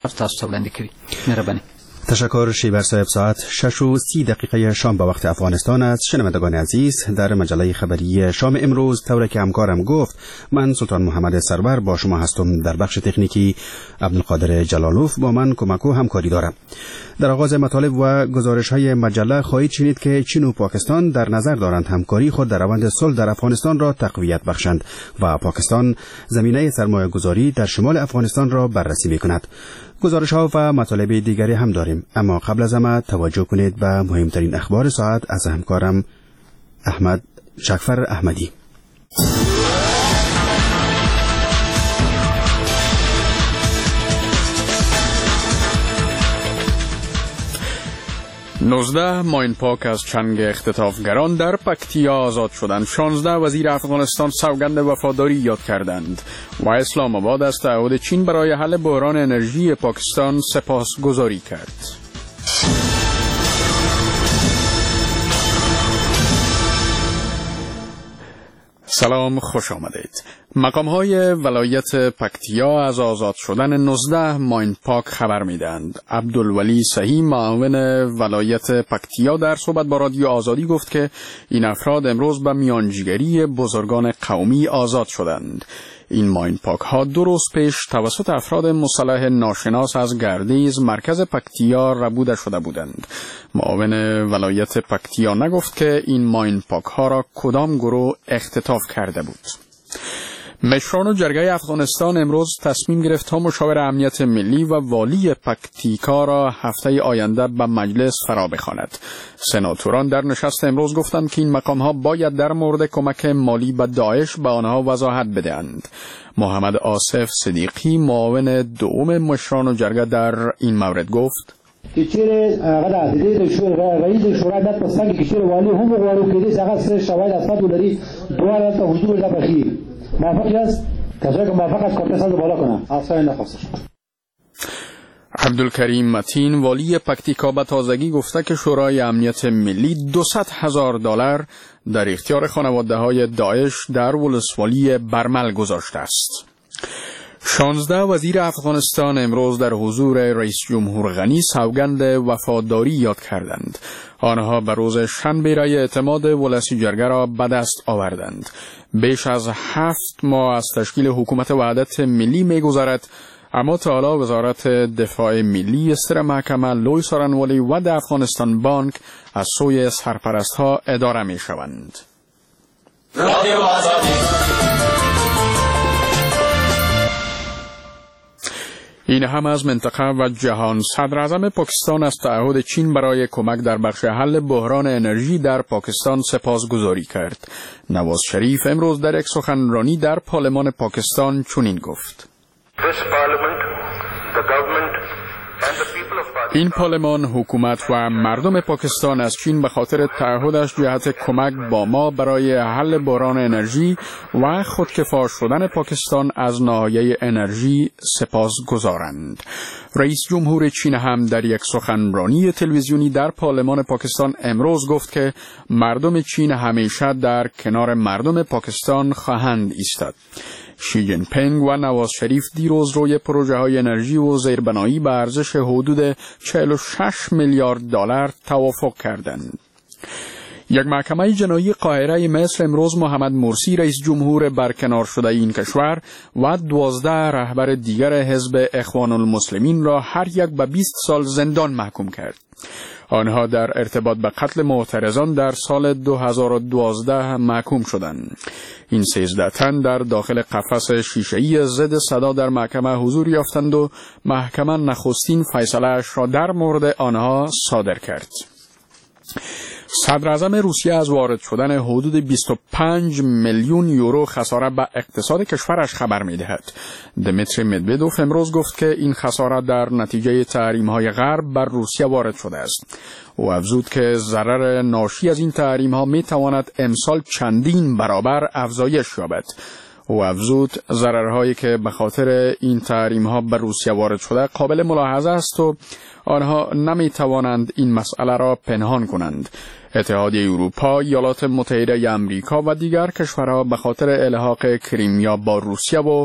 تاسو وړاندې کړي. مهرباني. تشکر. شیبر صاحب، ساعت 6:30 شام به وقت افغانستان است. شنوندگان عزیز، در مجله خبری شام امروز طوری که همکارم گفت، من سلطان محمد سرور با شما هستم. در بخش تکنیکی عبدالقادر جلالوف با من کمک و همکاری دارم. در آغاز مطالب و گزارش‌های مجله خواهید شنید که چین و پاکستان در نظر دارند همکاری خود در روند صلح در افغانستان را تقویت بخشند و پاکستان زمینه سرمایه‌گذاری در شمال افغانستان را بررسی می‌کند. گزارش‌ها و مطالب دیگری هم داریم، اما قبل از همه توجه کنید به مهمترین اخبار ساعت از همکارم احمد شکفر احمدی. 19 ماین پاک از چنگ اختطافگران در پکتیا آزاد شدند. 16 وزیر افغانستان سوگند وفاداری یاد کردند و اسلام آباد از تعهد چین برای حل بحران انرژی پاکستان سپاسگزاری کرد. سلام، خوش آمدید. مقام‌های ولایت پکتیا از آزاد شدن 19 ماین پاک خبر می‌دهند. عبدالولی صحیح، معاون ولایت پکتیا، در صحبت با رادیو آزادی گفت که این افراد امروز به میانجیگری بزرگان قومی آزاد شدند. این ماین پاک ها 2 روز پیش توسط افراد مسلح ناشناس از گردیز مرکز پکتیا ربوده شده بودند. معاون ولایت پکتیا نگفت که این ماین پاک ها را کدام گروه اختطاف کرده بود. مشران جرگه افغانستان امروز تصمیم گرفت تا مشاور امنیت ملی و والی پکتیکا را هفته آینده به مجلس فرا بخواند. سناتوران در نشست امروز گفتند که این مقام‌ها باید در مورد کمک مالی به داعش به آنها وضاحت بدهند. محمد آصف صدیقی، معاون دوم مشران جرگه، در این مورد گفت: که چیره غدا دې رئیس شورا د پسنګ کې چیرې والی هم غواړو کې دې څنګه سره شواهد اسناد ولري دوه ته حضور لا بخیر موافق است کجا که موافق است کارت ساز بالا کنه آسان نخواست. عبدالکریم متین، والی پکتیکا، به تازگی گفته که شورای امنیت ملی $200,000 در اختیار خانواده‌های داعش در ولسوالی برمل گذاشته است. 16 وزیر افغانستان امروز در حضور رئیس جمهور غنی سوگند وفاداری یاد کردند. آنها به روز شنبه رای اعتماد ولسی جرگه را به دست آوردند. بیش از 7 ماه از تشکیل حکومت وحدت ملی می‌گذرد، اما تا حالا وزارت دفاع ملی، استر محکمه، لوی سارنوالی و د افغانستان بانک از سوی سرپرست‌ها اداره می‌شوند. این هم از منطقه و جهان. صدر اعظم پاکستان از تعهد چین برای کمک در بخش حل بحران انرژی در پاکستان سپاسگزاری کرد. نواز شریف امروز در یک سخنرانی در پارلمان پاکستان چنین گفت: این پارلمان، حکومت و مردم پاکستان از چین به خاطر تعهدش جهت کمک با ما برای حل بحران انرژی و خودکفا شدن پاکستان از ناحیه انرژی سپاسگزارند. رئیس جمهور چین هم در یک سخنرانی تلویزیونی در پارلمان پاکستان امروز گفت که مردم چین همیشه در کنار مردم پاکستان خواهند ایستاد. شی جین پینگ و نواز شریف دیروز روی پروژه های انرژی و زیربنایی به ارزش حدود $46 میلیارد توافق کردند. یک محکمه جنایی قاهره مصر امروز محمد مرسی، رئیس جمهور برکنار شده این کشور، و 12 رهبر دیگر حزب اخوان المسلمین را هر یک به 20 سال زندان محکوم کرد. آنها در ارتباط به قتل معترضان در سال 2012 محکوم شدند. این 13 تن در داخل قفس شیشه‌ای ضد صدا در محکمه حضور یافتند و محکمه نخستین فیصله‌اش را در مورد آنها صادر کرد. صدر اعظم روسیه از وارد شدن حدود 25 میلیون یورو خساره به اقتصاد کشورش خبر می‌دهد. دمیتری مدودوف امروز گفت که این خساره در نتیجه تحریم‌های غرب بر روسیه وارد شده است. او افزود که ضرر ناشی از این تحریم‌ها می‌تواند امسال چندین برابر افزایش یابد. او افزود ضررهایی که به خاطر این تحریم‌ها بر روسیه وارد شده قابل ملاحظه است و آنها نمی‌توانند این مسئله را پنهان کنند. اتحادیه اروپا، ایالات متحده ای آمریکا و دیگر کشورها به خاطر الحاق کریمیا با روسیه و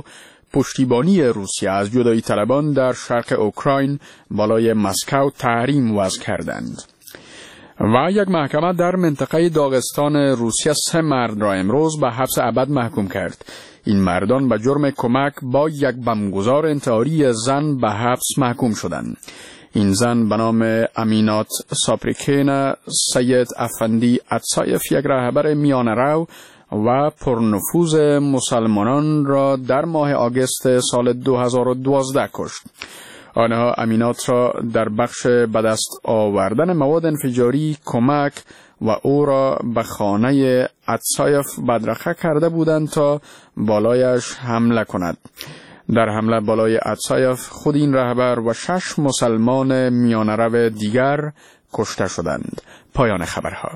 پشتیبانی روسیه از جدایی طلبان در شرق اوکراین بالای مسکو تحریم وضع کردند. و یک محکمه در منطقه داغستان روسیه 3 مرد را امروز به حبس ابد محکوم کرد. این مردان به جرم کمک با یک بمبگذار انتحاری زن به حبس محکوم شدند. این زن به نام امینات ساپریکین سید افندی اتسایف یک رهبر میانه‌رو و پرنفوذ مسلمانان را در ماه آگوست سال 2012 کشت. آنها امینات را در بخش به دست آوردن مواد انفجاری کمک و او را به خانه اتسایف بدرقه کرده بودند تا بالایش حمله کند. در حمله بالای اتسایف خود این رهبر و 6 مسلمان میانه‌رو دیگر کشته شدند. پایان خبرها.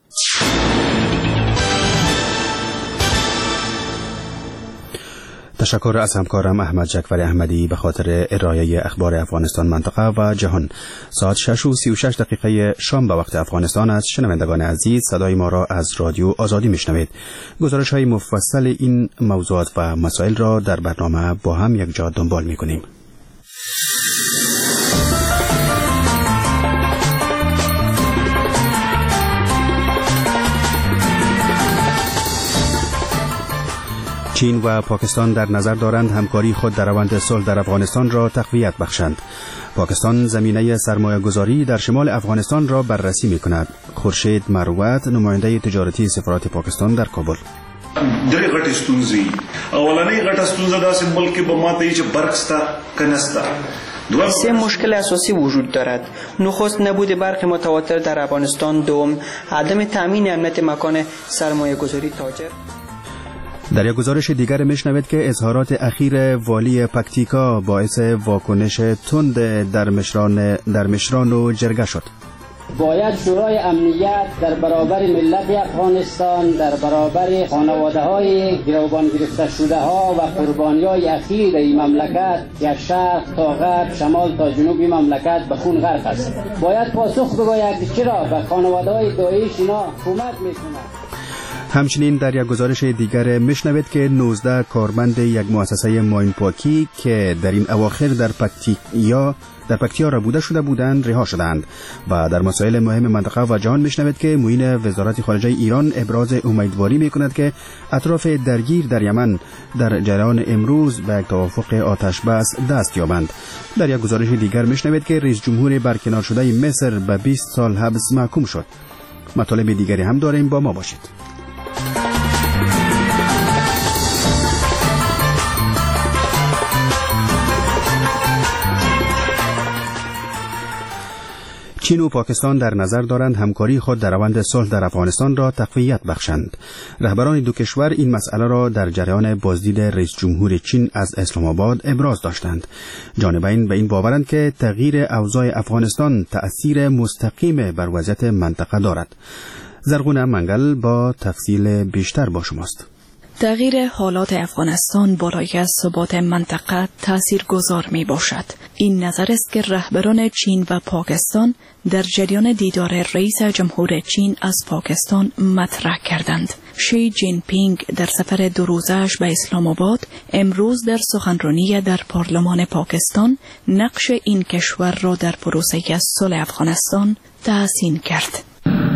تشکر از همکارم احمد جعفری احمدی به خاطر ارائه اخبار افغانستان، منطقه و جهان. ساعت 6:36 شام به وقت افغانستان است. شنوندگان عزیز، صدای ما را از رادیو آزادی میشنوید. گزارش‌های مفصل این موضوعات و مسائل را در برنامه با هم یک جا دنبال می‌کنیم. چین و پاکستان در نظر دارند همکاری خود در روند صلح در افغانستان را تقویت بخشند. پاکستان زمینه سرمایه‌گذاری در شمال افغانستان را بررسی می‌کند. خورشید مروت، نماینده تجارتی سفارت پاکستان در کابل: درې غټې ستونزې. اولنۍ غټه ستونزه داسې ملک کې به ماته چې برق سته که نسته. 3 مشکل اساسی وجود دارد. نخست نبود برق متواتر در افغانستان. دوم، عدم تأمین امنیت مکان سرمایه‌گذاری تاجر. در یک گزارش دیگر میشنوید که اظهارات اخیر والی پکتیکا باعث واکنش تند در مشران و جرگه شد. باید شورای امنیت در برابر ملت افغانستان، در برابر خانواده‌های گروگان گرفته شده ها و قربانی‌های اخیر این مملکت که شرق تا غرب، شمال تا جنوب مملکت به خون غرق است، باید پاسخ بگوید چرا به خانواده‌های داعش اینا کمک می‌کنند. همچنین در یک گزارش دیگر میشنوید که 19 کارمند یک مؤسسه ماینپاکی که در این اواخر در پکتیا را بوده شده بودند رها شدند. و در مسائل مهم منطقه و جهان میشنوید که معین وزارت خارجه ایران ابراز امیدواری میکند که اطراف درگیر در یمن در جریان امروز به یک توافق آتش بس دست یابند. در یک گزارش دیگر میشنوید که رئیس جمهور برکنار شده مصر به 20 سال حبس محکوم شد. مطالب دیگری هم داریم، با ما باشید. چین و پاکستان در نظر دارند همکاری خود در روند صلح در افغانستان را تقویت بخشند. رهبران دو کشور این مسئله را در جریان بازدید رئیس جمهور چین از اسلام آباد ابراز داشتند. جانبین به این باورند که تغییر اوضاع افغانستان تأثیر مستقیم بر وضعیت منطقه دارد. زرغون منگل با تفصیل بیشتر با شماست. تغییر حالات افغانستان برای ثبات منطقه تاثیرگذار می باشد. این نظر است که رهبران چین و پاکستان در جریان دیدار رئیس جمهور چین از پاکستان مطرح کردند. شی جین پینگ در سفر 2 روزه‌اش به اسلام آباد امروز در سخنرانی در پارلمان پاکستان نقش این کشور را در پروسه صلح افغانستان تحسین کرد.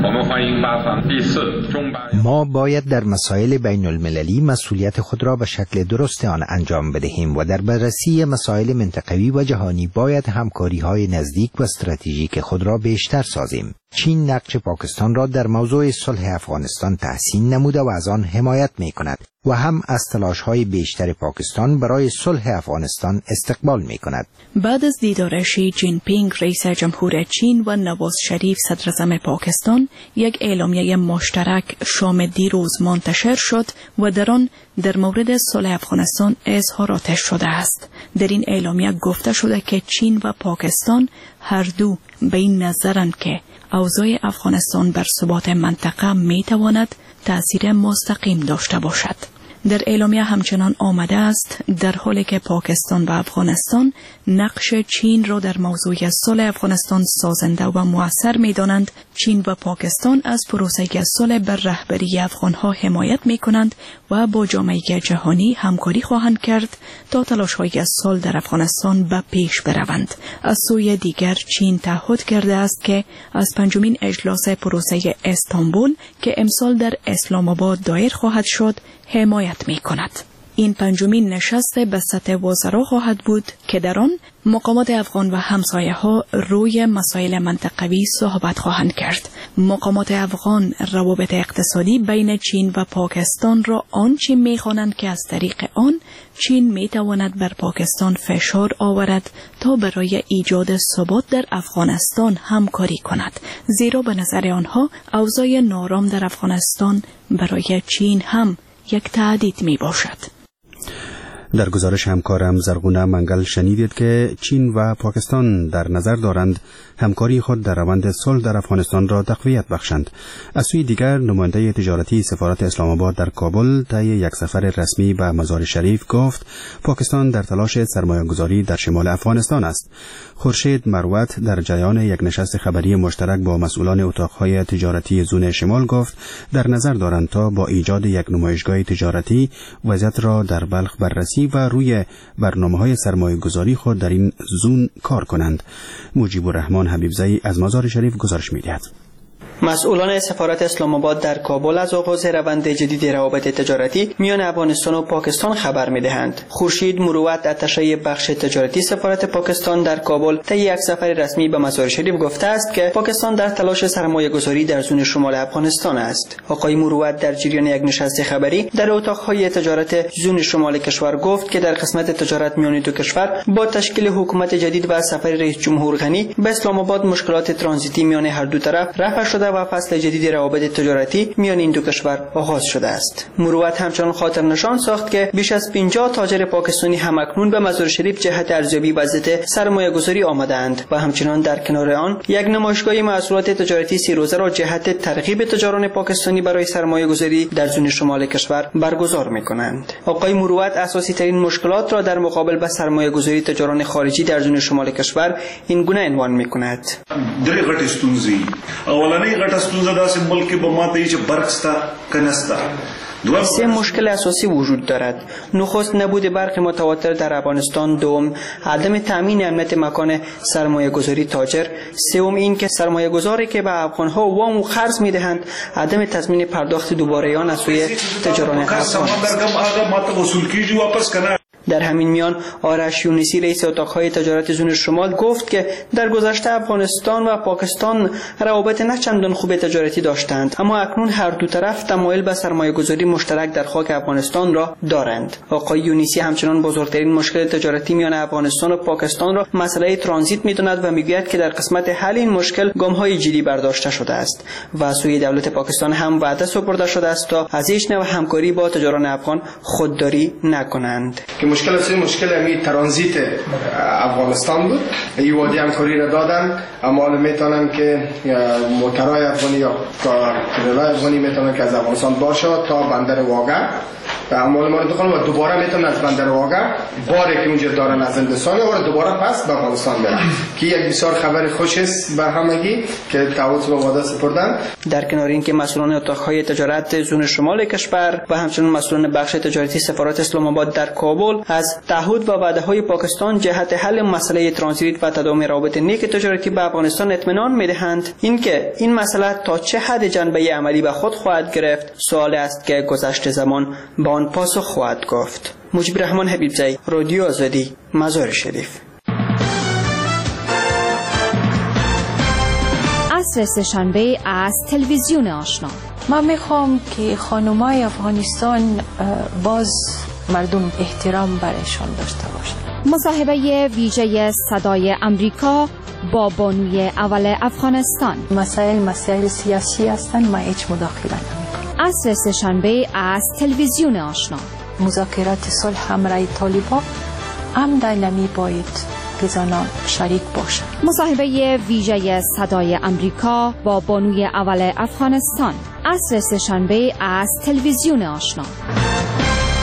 ما باید در مسائل بین المللی مسئولیت خود را به شکل درست آن انجام بدهیم و در بررسی مسائل منطقوی و جهانی باید همکاری‌های نزدیک و استراتژیک خود را بیشتر سازیم. چین نقش پاکستان را در موضوع صلح افغانستان تحسین نموده و از آن حمایت می‌کند و هم از تلاش‌های بیشتر پاکستان برای صلح افغانستان استقبال می‌کند. بعد از دیدار شی جین پینگ رئیس جمهور چین و نواز شریف صدر اعظم پاکستان، یک اعلامیه مشترک شام دیروز منتشر شد و در آن در مورد صلح افغانستان اظهارات شده است. در این اعلامیه گفته شده که چین و پاکستان هر دو به این نظرند که اوضاع افغانستان بر ثبات منطقه می تواند تأثیر مستقیم داشته باشد. در اعلامیه همچنان آمده است در حالی که پاکستان و افغانستان نقش چین را در موضوع صلح افغانستان سازنده و مؤثر می‌دانند، چین و پاکستان از پروسه صلح بر رهبری افغان‌ها حمایت می‌کنند و با جامعه جهانی همکاری خواهند کرد تا تلاش‌های صلح در افغانستان به پیش بروند. از سوی دیگر چین تعهد کرده است که از پنجمین اجلاس پروسه استانبول که امسال در اسلام آباد دایر خواهد شد حمایت می‌کند. این پنجمین نشست به سطح وزرا خواهد بود که در آن مقامات افغان و همسایه‌ها روی مسائل منطقوی صحبت خواهند کرد. مقامات افغان روابط اقتصادی بین چین و پاکستان را آنچه می‌خوانند که از طریق آن چین می‌تواند بر پاکستان فشار آورد تا برای ایجاد ثبات در افغانستان همکاری کند، زیرا به نظر آنها اوضاع نارام در افغانستان برای چین هم یک تهدید میباشد. در گزارش همکارم زرغونه منگل شنیدید که چین و پاکستان در نظر دارند همکاری خود در روند صلح در افغانستان را تقویت بخشند. از سوی دیگر نماینده تجارتی سفارت اسلام آباد در کابل طی یک سفر رسمی به مزار شریف گفت پاکستان در تلاش سرمایه‌گذاری در شمال افغانستان است. خورشید مروت در جریان یک نشست خبری مشترک با مسئولان اتاقهای تجارتی زون شمال گفت در نظر دارند تا با ایجاد یک نمایشگاه تجارتی وضعیت را در بلخ بررسی و روی برنامه‌های سرمایه‌گذاری خود در این زون کار کنند. مجیب الرحمن حبیبزئی از مزار شریف گزارش می‌دهد. مسئولان سفارت اسلام آباد در کابل از آغاز روند جدید روابط تجارتی میان افغانستان و پاکستان خبر می‌دهند. خورشید مروت اتشه بخش تجارتی سفارت پاکستان در کابل طی یک سفر رسمی به مزار شریف گفته است که پاکستان در تلاش سرمایه‌گذاری در زون شمال افغانستان است. آقای مروت در جریان یک نشست خبری در اتاق‌های تجارت زون شمال کشور گفت که در قسمت تجارت میان دو کشور با تشکیل حکومت جدید و سفر رئیس جمهور غنی به اسلام آباد مشکلات ترانزیتی میان هر دو طرف رفع شده و فصل جدید روابط تجارتی میان این دو کشور آغاز شده است. مروت همچنان خاطر نشان ساخت که بیش از 50 تاجر پاکستانی همکنون به مزار شریف جهت ارزیابی وضعیت سرمایه‌گذاری آمدند و همچنان در کنار آن یک نمایشگاه محصولات تجارتی 30 روزه را جهت ترغیب تجاران پاکستانی برای سرمایه‌گذاری در زون شمال کشور برگزار می‌کنند. آقای مروت اساسی ترین مشکلات را در مقابل به سرمایه‌گذاری تجاران خارجی در زون شمال کشور این گونه عنوان می‌کند. ستونزه داسې ملک کې به ماته چې برق ستا که نسته. سه مشکل اساسی وجود دارد. نخست نبود برق متواتر در افغانستان، دوم عدم تامین امنیت مکان سرمایه گذاری تاجر، سوم این که سرمایه گذاری که به افغانها وام و قرض میدهند عدم تضمین پرداخت دوباره آن از سوی تجاران افغان. در همین میان آرش یونسی رئیس اتاقهای تجارت زون شمال گفت که در گذشته افغانستان و پاکستان روابط نه چندان خوب تجارتی داشتند، اما اکنون هر دو طرف تمایل به سرمایه‌گذاری مشترک در خاک افغانستان را دارند. آقای یونسی همچنان بزرگترین مشکل تجارتی میان افغانستان و پاکستان را مسئله ترانزیت می‌داند و میگوید که در قسمت حل این مشکل گام‌های جدی برداشته شده است و سوی دولت پاکستان هم وعده سپرده شده است تا از هیچ نوع همکاری با تجاران افغان خودداری نکنند. مشکل امی ترانزیت افغانستان بود. این وادی همکاری را دادن، اما میتونن که موترهای افغانی یا ترلای افغانی میتونن که از افغانستان باشه تا بندر واقع و اموال ما رو دوباره میتونن از بندر واقع باری که اونجا دارن از هندوستان و دوباره پس به افغانستان برن که یک بسیار خبر خوش است به همگی که تعهد به وعده سپردن. در کنار اینکه مسئولان اتاقهای تجارت زون شمال کشور و همچنین مسئولان بخش تجارتی سفارت اسلام آباد در کابل از تعهد و وعده‌های پاکستان جهت حل مسئله ترانزیت و تداوم روابط نیک تجارتی با افغانستان اطمینان میدهند، اینکه این مسئله تا چه حد جنبه عملی به خود خواهد گرفت سوال است که گذشت زمان با آن پاسخ خواهد گفت. مجیب الرحمن حبیبزئی، رادیو آزادی، مزار شریف. عصر سه‌شنبه از تلویزیون آشنا. من میخوام که خانمای افغانستان باز مردم احترام برایشان داشته باشند. مصاحبه ویژه صدای امریکا با بانوی اول افغانستان. مسائل سیاسی هستند، ما هیچ مداخله نمیکنم. عصر سه‌شنبه از تلویزیون آشنا. مذاکرات صلح همراه طالبان هم در نمی باید که زنان شریک باشند. مصاحبه ویژه صدای امریکا با بانوی اول افغانستان. عصر سه‌شنبه از تلویزیون آشنا.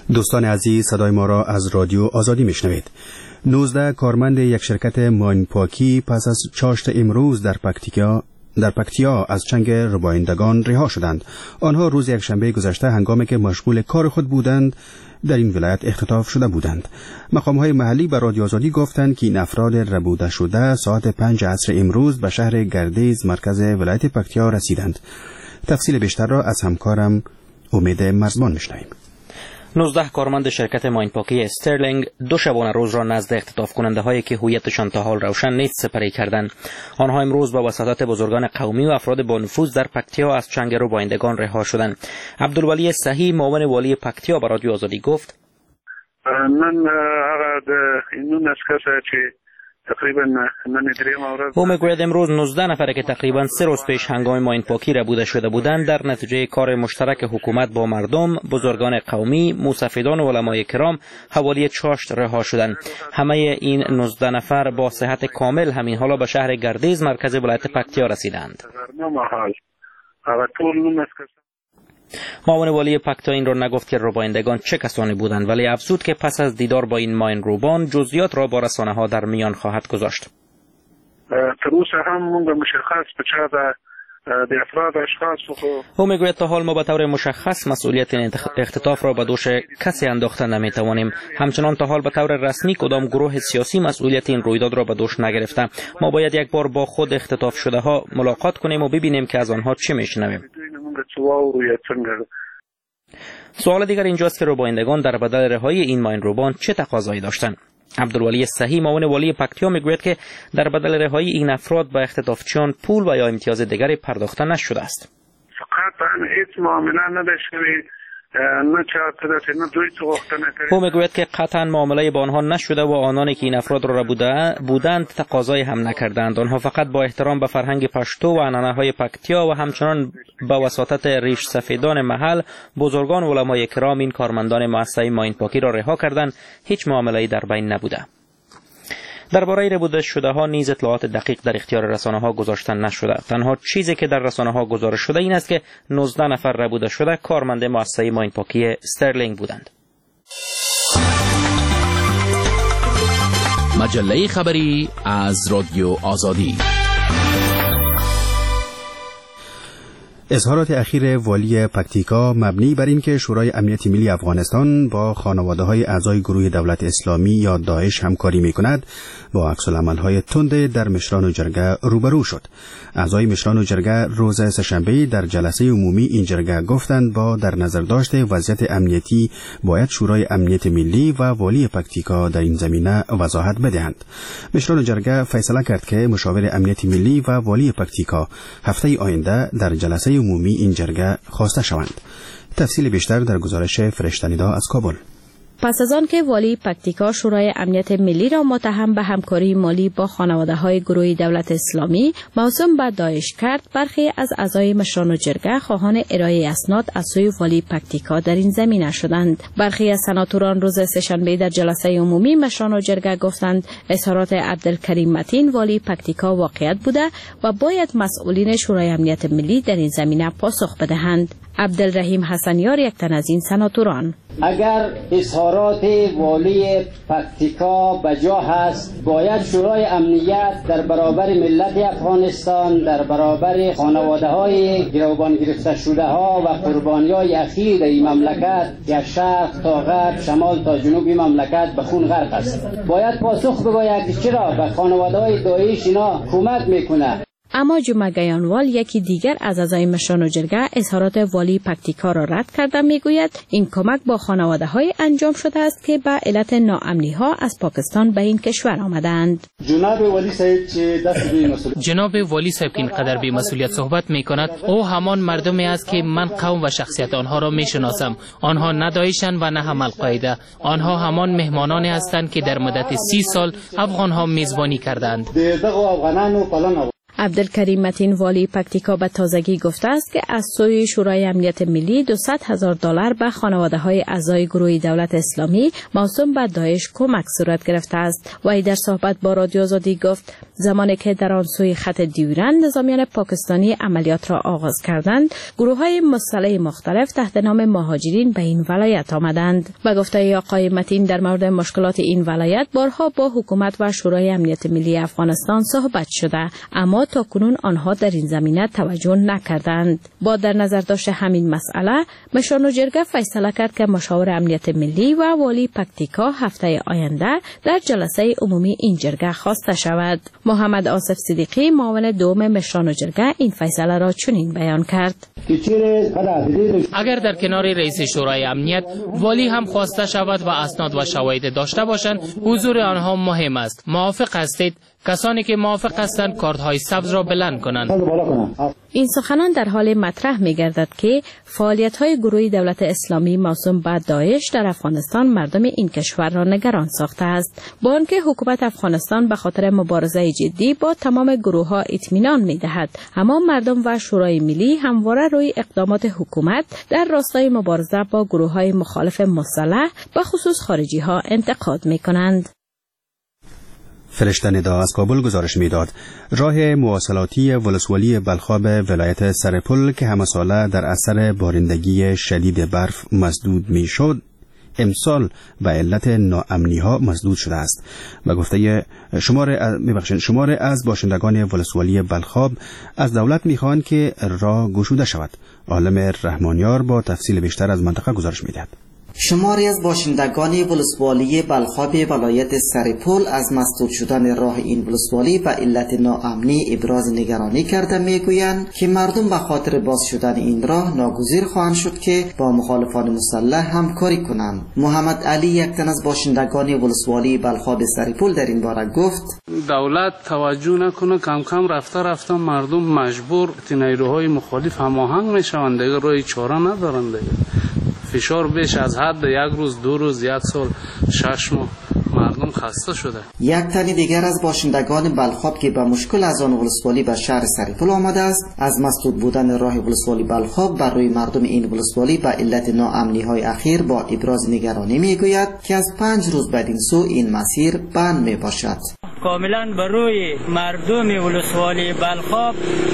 دوستان عزیز، صدای ما را از رادیو آزادی میشنوید. 19 کارمند یک شرکت ماینپاکی پس از چاشت امروز در پکتیا از چنگ ربایندگان رها شدند. آنها روز یکشنبه گذشته هنگامی که مشغول کار خود بودند در این ولایت اختطاف شده بودند. مقام‌های محلی به رادیو آزادی گفتند که این افراد ربوده شده ساعت 5 عصر امروز به شهر گردیز مرکز ولایت پکتیا رسیدند. تفصیل بیشتر را از همکارم امید مرزبان میشنویم. 19 کارمند شرکت ماینپاکی استرلینگ دو شبانه روز را نزد اختطاف کننده هایی که هویتشان تا حال روشن نیست سپری کردند. آنها امروز با وساطت بزرگان قومی و افراد با نفوذ در پکتیا از چنگ ربایندگان رها شدند. عبدالولی صحیح معاون والی پکتیا به رادیو آزادی گفت: من هغه اینو نسکسه چې تقریبا او میگوید امروز 19 نفره که تقریبا 3 روز پیش هنگام ماینپاکی ربوده شده بودند در نتیجه کار مشترک حکومت با مردم، بزرگان قومی، موسفیدان و علمای کرام حوالی چاشت رها شدند. همه این 19 نفر با صحت کامل همین حالا به شهر گردیز مرکز ولایت پکتیا رسیدند. معاون والی پکتیا این را نگفت که ربایندگان چه کسانی بودند، ولی افزود که پس از دیدار با این ماین روبان جزئیات را با رسانه‌ها در میان خواهد گذاشت. تروس هم مونږ مشخص په چا د افراد اشخاص او میگوید تا حال ما به طور مشخص مسئولیت اختطاف را به دوش کسی انداخته نمیتوانیم. همچنان تا حال به طور رسمی کدام گروه سیاسی مسئولیت این رویداد را به دوش نگرفته. ما باید یک بار با خود اختطاف شده ها ملاقات کنیم و ببینیم که از آنها چه میشنویم. سوال دیگر اینجاست که ربایندگان در بدل رهایی این ماین روبان چه تقاضایی داشتند. عبدالولی صحیح معاون والی پکتیا میگوید که در بدل رهایی این افراد به اختطافچیان پول و یا امتیاز دیگری پرداخته نشده است. فقط هیچ معامله نداشته او میگوید که قطعا معامله با آنها نشده و آنانی که این افراد را بودند تقاضای هم نکردند. آنها فقط با احترام به فرهنگ پشتو و عنعنه‌های پکتیا و همچنان به وساطت ریش سفیدان محل، بزرگان و علمای کرام این کارمندان مؤسسه ماینپاکی را رها کردند. هیچ معامله‌ای در بین نبوده. درباره ربوده شده ها نیز اطلاعات دقیق در اختیار رسانه ها گذاشته نشده. تنها چیزی که در رسانه ها گزارش شده این است که 19 نفر ربوده شده کارمند مؤسسه ماینپاکی استرلینگ بودند. مجله خبری از رادیو آزادی. اظهارات اخیر والی پکتیکا مبنی بر اینکه شورای امنیت ملی افغانستان با خانواده‌های اعضای گروه دولت اسلامی یا داعش همکاری می‌کند با عکس‌العمل‌های تند در مشران و جرگه روبرو شد. اعضای مشران و جرگه روز سه‌شنبه در جلسه عمومی این جرگه گفتند با در نظر داشت وضعیت امنیتی باید شورای امنیت ملی و والی پکتیکا در این زمینه وضاحت بدهند. مشران و جرگه فیصله کرد که مشاور امنیت ملی و والی پکتیکا هفته آینده در جلسه عمومی این جرگه خواسته شوند. تفصیل بیشتر در گزارش فرشته‌ندا از کابل. پس از آن که والی پکتیکا شورای امنیت ملی را متهم به همکاری مالی با خانواده‌های گروه دولت اسلامی موسوم به داعش کرد، برخی از اعضای مشران و جرگه خواهان ارائه اسناد از سوی والی پکتیکا در این زمینه شدند. برخی از سناتوران روز سه‌شنبه در جلسه عمومی مشران و جرگه گفتند اظهارات عبدالکریم متین والی پکتیکا واقعیت بوده و باید مسئولین شورای امنیت ملی در این زمینه پاسخ بدهند. عبدالرحیم حسنیار یک تن از این سناتوران: اگر اظهارات والی پکتیکا بجا هست، باید شورای امنیت در برابر ملت افغانستان، در برابر خانواده‌های گروگان گرفته شده ها و قربانی‌های اخیر این مملکت که شرق تا غرب، شمال تا جنوب مملکت به خون غرق است، باید پاسخ بگوید که چرا به خانواده‌های داعش اینا کمک میکنه. اما جمعه گیانوال یکی دیگر از اعضای مشران و جرگه اظهارات والی پکتیکا را رد کرده میگوید این کمک با خانواده‌های انجام شده است که به علت ناامنی‌ها از پاکستان به این کشور آمدند. جناب والی صاحب که اینقدر بی مسئولیت صحبت میکند، او همان مردمی است که من قوم و شخصیت آنها را میشناسم. آنها نه داعشند و نه هم القاعده. آنها همان مهمانانی هستند که در مدت 30 سال افغان‌ها میزبانی کردند. عبدالکریم متین والی پکتیکا به تازگی گفته است که از سوی شورای امنیت ملی $200,000 به خانواده‌های اعضای گروه دولت اسلامی موسوم به داعش کمک صورت گرفته است. وی در صحبت با رادیو آزادی گفت زمانی که در آن سوی خط دیورند نظامیان پاکستانی عملیات را آغاز کردند، گروه‌های مسلح مختلف تحت نام مهاجرین به این ولایت آمدند. و گفته آقای متین در مورد مشکلات این ولایت بارها با حکومت و شورای امنیت ملی افغانستان صحبت شده، اما تاکنون آنها در این زمینه توجه نکردند. با در نظر داشت همین مسئله، مشان و جرگه فیصله کرد که مشاور امنیت ملی و والی پکتیکا هفته آینده در جلسه عمومی این جرگه خواسته شود. محمد آصف صدیقی معاون دوم مشان و جرگه این فیصله را چنین بیان کرد: اگر در کنار رئیس شورای امنیت والی هم خواسته شود و اسناد و شواهد داشته باشند، حضور آنها مهم است. موافق هستید؟ کسانی که موافق هستند کارت‌های سبز را بلند کنند. این سخنان در حال مطرح می‌گردد که فعالیت‌های گروه دولت اسلامی موسوم به داعش در افغانستان مردم این کشور را نگران ساخته است. با آنکه حکومت افغانستان به خاطر مبارزه جدی با تمام گروه‌ها اطمینان می‌دهد، اما مردم و شورای ملی همواره روی اقدامات حکومت در راستای مبارزه با گروه‌های مخالف مسلح به خصوص خارجی‌ها انتقاد می‌کنند. فرشته ندا از کابل گزارش میداد راه مواصلاتی ولسوالی بلخاب ولایت سرپل که همه ساله در اثر بارندگی شدید برف مسدود میشد، امسال به علت ناامنی ها مسدود شده است. به گفته شمار از باشندگان ولسوالی بلخاب از دولت میخواهند که راه گشوده شود. عالم رحمانیار با تفصیل بیشتر از منطقه گزارش میدهد. شماری از باشندگان ولسوالی بلخاب ولایت سرپل از مسدود شدن راه این ولسوالی و علت ناامنی ابراز نگرانی کرده میگویند که مردم به خاطر باز شدن این راه ناگزیر خواهند شد که با مخالفان مسلح همکاری کنند. محمد علی، یک تن از باشندگان ولسوالی بلخاب سرپل، در این باره گفت: دولت توجه نکنه، کم کم رفته مردم مجبور نیروهای مخالف هماهنگ میشوند، دیگه روی چاره ندارند دیگه. فشار بیش از حد، یک روز، 2 روز، 1 سال، 6 ماه مردم خسته شده. یک تن دیگر از باشندگان بلخاب که به مشکل از آن ولسوالی به شهر سرپل آمده است، از مسدود بودن راه ولسوالی بلخاب بر روی مردم این ولسوالی به علت ناامنی های اخیر با ابراز نگرانی میگوید که از 5 روز بعد این سو این مسیر بند می باشد. کاملا بر روی مردم ولسوالی بلخاب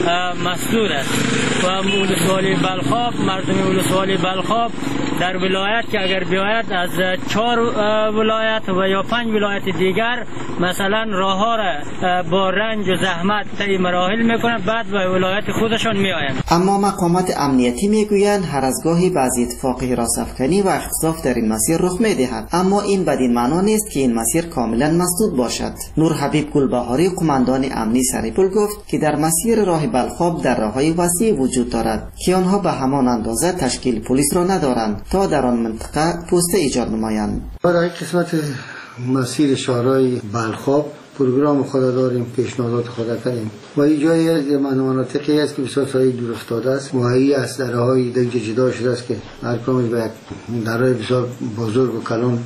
مسدود است و ولسوالی بلخاب، مردم ولسوالی بلخاب در ولایت که اگر بیاید از 4 ولایت و یا 5 ولایت دیگر مثلا راه ها را با رنج و زحمت طی مراحل میکنند، بعد به ولایت خودشان میآیند. اما مقامات امنیتی میگویند هر از گاهی بعضی اتفاقی حراسافکنی و اختطاف در این مسیر رخ میدهد، اما این بدین معنا نیست که این مسیر کاملا مسدود باشد. نور حبیب گلبهاری، قماندان امنی سرپل، گفت که در مسیر راه بلخاب در راههای وسیع وجود دارد که آنها به همان اندازه تشکیل پلیس را ندارند تا در آن منطقه پوسته ایجاد نمایند. برای قسمت مسیر شهرهای بلخاب پروگرام خود داریم، پیشنهادات خود کردیم و این جایی مناطقی است که بسیار سایه دور افتاده است، ماهی است، درهای دیگه جدا شده است که هر کامل به درهای بسیار بزرگ و کلان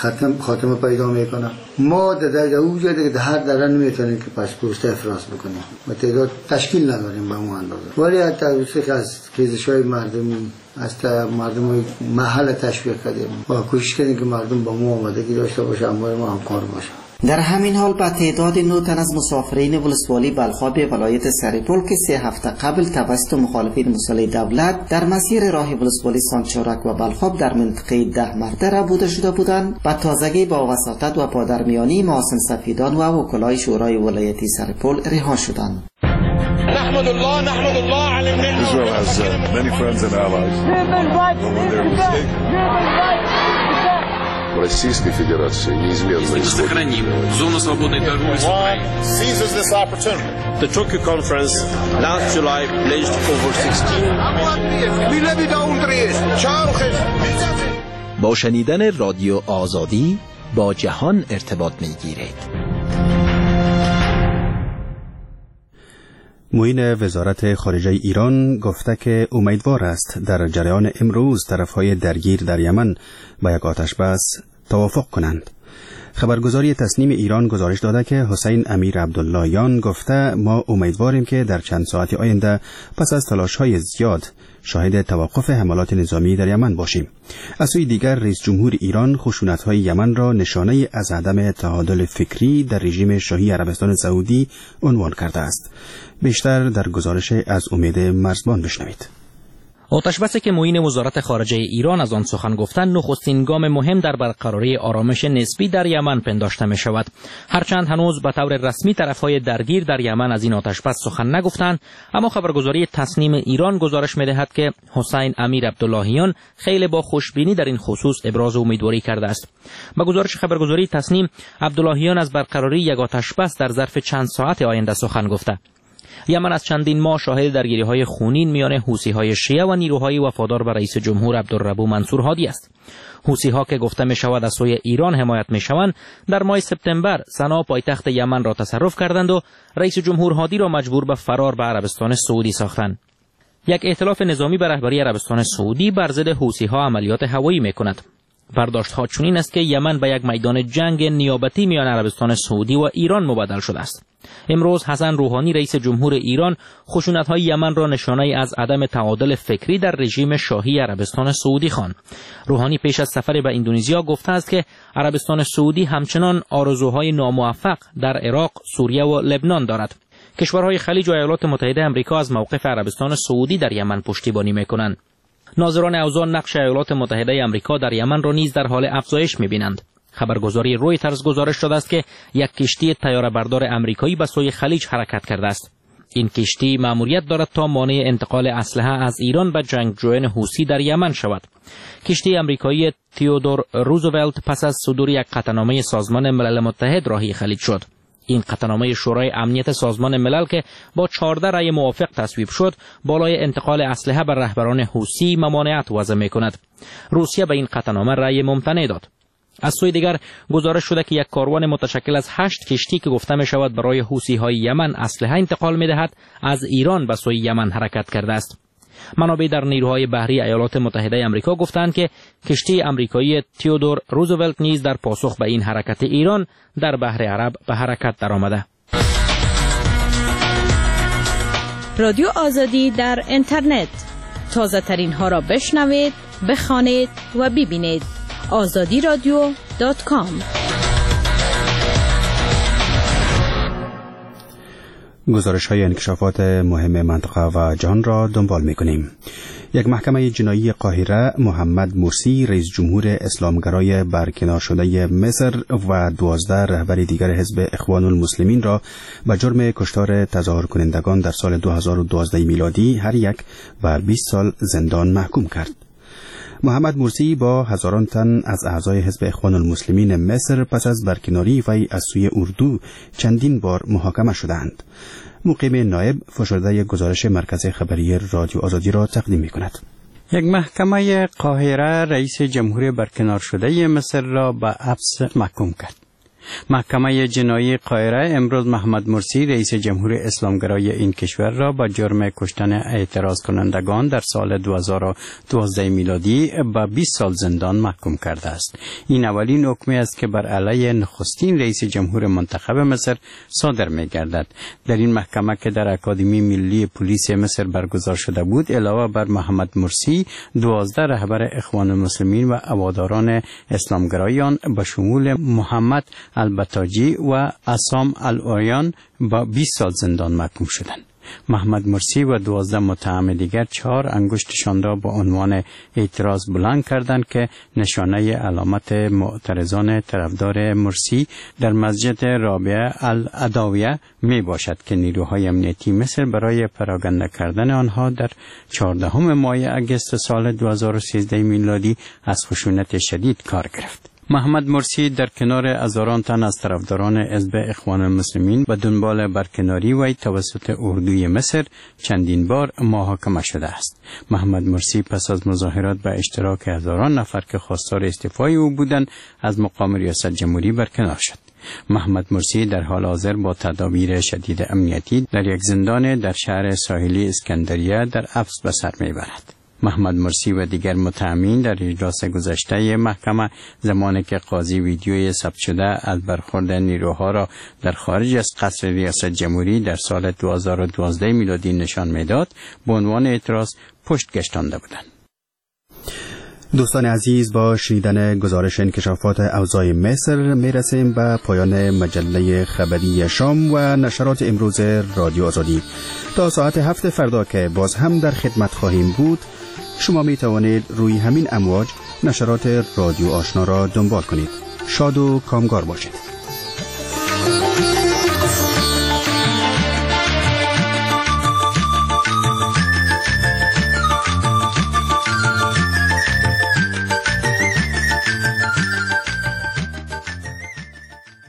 خاتمه پیدا میکنه. ما در اون جایی که هر دره نمیتونیم که پس پوسته افراز بکنیم و تعداد تشکیل نداریم به اون اندازه، ولی حتی از خیزش‌های مردمی از مردم محل تشویق کردیم و کوشش کردیم که مردم با ما آمادگی داشته باشه، همراه ما همکار باشه. در همین حال به تعداد 9 تن از مسافرین ولسوالی بلخاب ولایت سرپل که 3 هفته قبل توسط مخالفین مسلح دولت در مسیر راه ولسوالی سانچارک و بلخاب در منطقه 10 مرده ربوده شده بودند، به تازگی با وساطت و پادرمیانی محسن سفیدان و وکلای شورای ولایتی سرپل رها شدند. نحمد الله على المنة. Israel has many friends and allies. Российской Федерации неизменно сохраним зону свободной торговли с Украиной. Seizes this opportunity. The Tokyo conference last July pledged over 16. با شنیدن رادیو آزادی با جهان ارتباط می‌گیرید. معین وزارت خارجه ایران گفته که امیدوار است در جریان امروز طرفهای درگیر در یمن با یک آتش بس توافق کنند. خبرگزاری تصنیم ایران گزارش داده که حسین امیر عبداللهیان گفته ما امیدواریم که در چند ساعت آینده پس از تلاش‌های زیاد شاهد توقف حملات نظامی در یمن باشیم. از سوی دیگر رئیس جمهور ایران خشونت‌های یمن را نشانه از عدم تعادل فکری در رژیم شاهی عربستان سعودی عنوان کرده است. بیشتر در گزارش از امید مرزبان بشنوید. آتشبسی که معین وزارت خارجه ایران از آن سخن گفتند نخستین گام مهم در برقراری آرامش نسبی در یمن پنداشته می شود. هرچند هنوز به طور رسمی طرفهای درگیر در یمن از این آتشبس سخن نگفتند، اما خبرگزاری تصنیم ایران گزارش می دهد که حسین امیر عبداللهیان خیلی با خوشبینی در این خصوص ابراز امیدواری کرده است. با گزارش خبرگزاری تصنیم، عبداللهیان از برقراری یک آتشبس در ظرف چند ساعت آینده سخن گفته. یمن از چندین ماه شاهد درگیری‌های خونین میان حوثی‌های شیعه و نیروهای وفادار به رئیس جمهور عبدالربو منصور هادی است. حوثی‌ها که گفته می‌شود از سوی ایران حمایت می‌شوند، در ماه سپتامبر سنا پایتخت یمن را تصرف کردند و رئیس جمهور هادی را مجبور به فرار به عربستان سعودی ساختند. یک ائتلاف نظامی به رهبری عربستان سعودی بر ضد حوثی‌ها عملیات هوایی می‌کند. برداشت‌ها چنین است که یمن به یک میدان جنگ نیابتی میان عربستان سعودی و ایران مبدل شده است. امروز حسن روحانی رئیس جمهور ایران خشونت‌های یمن را نشانه از عدم تعادل فکری در رژیم شاهی عربستان سعودی خواند. روحانی پیش از سفر به اندونزیا گفته است که عربستان سعودی همچنان آرزوهای ناموفق در عراق، سوریه و لبنان دارد. کشورهای خلیج و ایالات متحده آمریکا از موقف عربستان سعودی در یمن پشتیبانی می‌کنند. ناظران اوضاع نقش ایالات متحده آمریکا در یمن را نیز در حال افزایش می‌بینند. خبرگزاری رویترز گزارش داده است که یک کشتی طیاره‌بردار آمریکایی به سوی خلیج حرکت کرده است. این کشتی مأموریت دارد تا مانع انتقال اسلحه از ایران به جنگجویان حوثی در یمن شود. کشتی آمریکایی تئودور روزولت پس از صدور یک قطعنامه سازمان ملل متحد راهی خلیج شد. این قطعنامه شورای امنیت سازمان ملل که با 14 رأی موافق تصویب شد، بالای انتقال اسلحه بر رهبران حوثی ممانعت وضع می‌کند. روسیه به این قطعنامه رأی ممتنع داد. از سوی دیگر گزارش شده که یک کاروان متشکل از 8 کشتی که گفته می شود برای حوثی‌های یمن اسلحه انتقال می دهد از ایران به سوی یمن حرکت کرده است. منابع در نیروهای بحری ایالات متحده آمریکا گفتند که کشتی آمریکایی تئودور روزولت نیز در پاسخ به این حرکت ایران در بحر عرب به حرکت درآمده. رادیو آزادی در اینترنت، تازه ترین ها را بشنوید، بخوانید و ببینید. azadiradio.com. گزارش‌های انکشافات مهم منطقه و جهان را دنبال می‌کنیم. یک محکمه جنایی قاهره محمد مرسی رئیس جمهور اسلامگرای برکنار شده مصر و 12 رهبر دیگر حزب اخوان المسلمین را به جرم کشتار تظاهر کنندگان در سال 2012 میلادی هر یک بر 20 سال زندان محکوم کرد. محمد مرسی با هزاران تن از اعضای حزب اخوان المسلمین مصر پس از برکناری وی از سوی اردو چندین بار محاکمه شدند. مقیم نایب فشرده گزارش مرکز خبری رادیو آزادی را تقدیم می کند. یک محکمه قاهره رئیس جمهور برکنار شده مصر را به حبس محکوم کرد. محکمه جنایی قاهره امروز محمد مرسی رئیس جمهور اسلامگرای این کشور را با جرم کشتن اعتراض کنندگان در سال 2012 میلادی به 20 سال زندان محکوم کرده است. این اولین حکمی است که بر علیه نخستین رئیس جمهور منتخب مصر صادر می گردد. در این محکمه که در اکادمی ملی پلیس مصر برگزار شده بود، علاوه بر محمد مرسی 12 رهبر اخوان المسلمین و هواداران اسلامگرایان به شمول محمد البتاجی و عصام العریان با 20 سال زندان محکوم شدند. محمد مرسی و 12 متهم دیگر 4 انگشتشان را با عنوان اعتراض بلند کردند که نشانه علامت معترضان طرفدار مرسی در مسجد رابعه العدویه می باشد که نیروهای امنیتی مصر برای پراکنده کردن آنها در 14 ماه اگست سال 2013 میلادی از خشونت شدید کار گرفت. محمد مرسی در کنار هزاران تن از طرفداران حزب اخوان المسلمین به دنبال برکناری وی توسط اردوی مصر چندین بار محاکمه شده است. محمد مرسی پس از مظاهرات به اشتراک هزاران نفر که خواستار استعفای او بودند از مقام ریاست جمهوری برکنار شد. محمد مرسی در حال حاضر با تدابیر شدید امنیتی در یک زندان در شهر ساحلی اسکندریه در حبس به سر میبرد. محمد مرسی و دیگر متهمین در اجلاس گذشته محکمه زمانی که قاضی ویدیوی ثبت شده از برخورد نیروها را در خارج از قصر ریاست جمهوری در سال 2012 میلادی نشان میداد به عنوان اعتراض پشت گشتانده بودند. دوستان عزیز، با شنیدن گزارش انکشافات اوضاع مصر میرسیم به پایان مجله خبری شام و نشرات امروز رادیو آزادی. تا ساعت 7 فردا که باز هم در خدمت خواهیم بود، شما می توانید روی همین امواج نشرات رادیو آشنا را دنبال کنید. شاد و کامگار باشید.